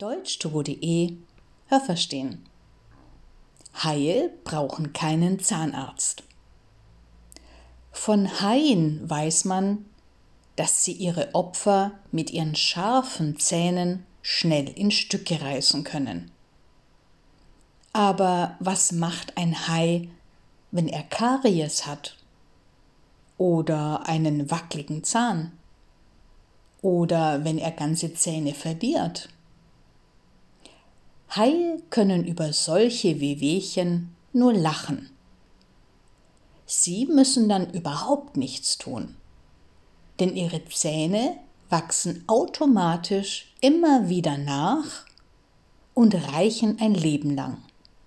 Deutsch2go.de Hörverstehen. Haie brauchen keinen Zahnarzt. Von Haien weiß man, dass sie ihre Opfer mit ihren scharfen Zähnen schnell in Stücke reißen können. Aber was macht ein Hai, wenn er Karies hat? Oder einen wackeligen Zahn? Oder wenn er ganze Zähne verliert? Haie können über solche Wehwehchen nur lachen. Sie müssen dann überhaupt nichts tun, denn ihre Zähne wachsen automatisch immer wieder nach und reichen ein Leben lang.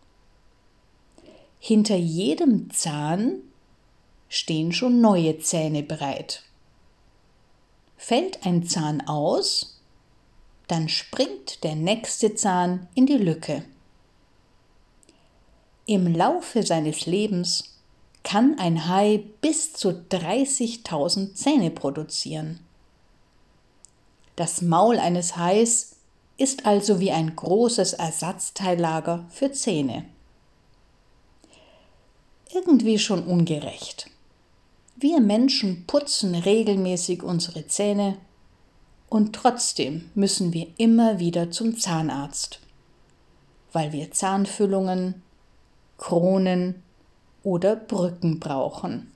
Hinter jedem Zahn stehen schon neue Zähne bereit. Fällt ein Zahn aus, dann springt der nächste Zahn in die Lücke. Im Laufe seines Lebens kann ein Hai bis zu 30.000 Zähne produzieren. Das Maul eines Hais ist also wie ein großes Ersatzteillager für Zähne. Irgendwie schon ungerecht. Wir Menschen putzen regelmäßig unsere Zähne und trotzdem müssen wir immer wieder zum Zahnarzt, weil wir Zahnfüllungen, Kronen oder Brücken brauchen.